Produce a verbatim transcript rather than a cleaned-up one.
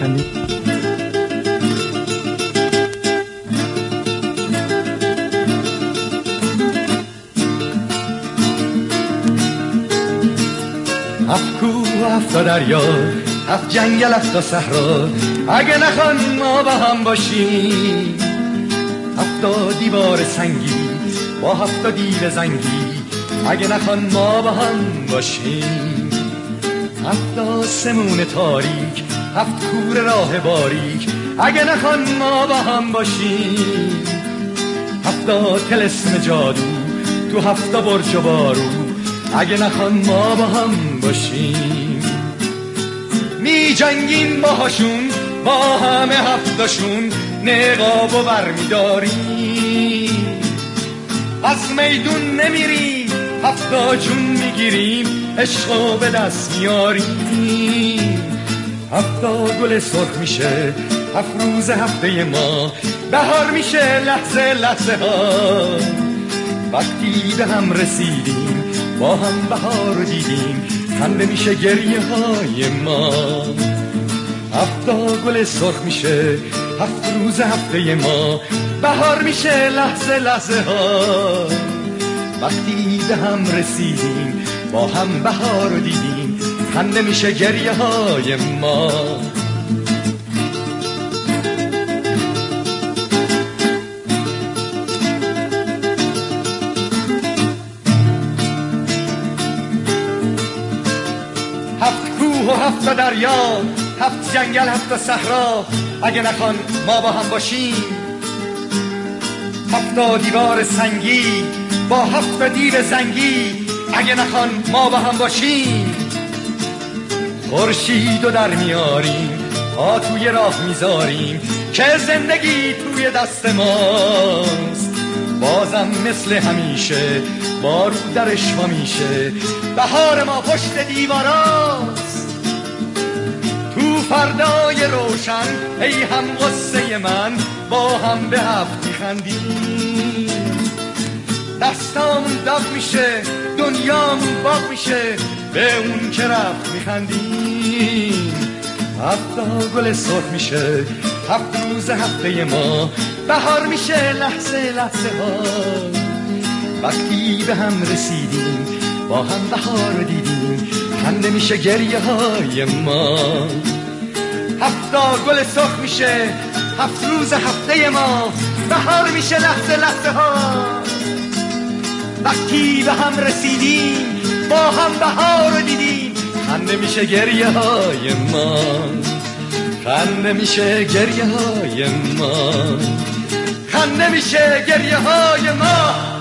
بکنید. هفت کوه هفت دریا، هفت جنگل هفت صحرا، اگه نخوان ما با هم باشیم. هفت دیوار سنگی با هفت دیو زنگی، اگه نخوان ما با هم باشیم. هفت آسمون تاریک، هفت کور راه باریک، اگه نخوان ما با هم باشیم. هفت طلسم جادو تو هفت برج و بارو، اگه نخوان ما با هم باشیم. می جنگیم باهاشون با همه هفتاشون، نقاب و بر می داریم. از میدون نمیریم هفتا جون میگیریم، عشقو به دست میاریم. هفتا گل سرخ میشه هفت روز هفته ما، بهار میشه لحظه لحظه ها. وقتی به هم رسیدیم با هم بهار رو دیدیم، خنده میشه گریه های ما. هفتا گل سرخ میشه هفت روز هفته ما، بهار میشه لحظه لحظه ها. وقتی به هم رسیدیم با هم بهار رو دیدیم، خنده میشه گریه های ما. هفت کوه و هفت دریا، هفت جنگل هفت صحرا، اگه نخوان ما با هم باشیم. هفت دیوار سنگی با هفت دیو زنگی، اگه نخوان ما با هم باشیم. خورشید و در میاریم ها توی راه میذاریم، که زندگی توی دست ماست. بازم مثل همیشه بارو درش وا میشه، بهار ما پشت دیواراست. تو فردای روشن ای هم غصه من، با هم به هفت میخندیم. دستامون داغ میشه دنیامون باغ میشه، به اون که رفت میخندیم. هفتا گل سرخ میشه هفت روز هفته ما، بهار میشه لحظه لحظه ها. وقتی به هم رسیدیم با هم بهار رو دیدیم، خنده میشه گریه های ما. هفتا گل سرخ میشه هفت روز هفته ما، بهار میشه لحظه لحظه ها. وقتی به هم رسیدیم با هم بهار رو دیدیم، خنده میشه گریه های ما. خنده میشه گریه های ما. خنده میشه گریه های ما.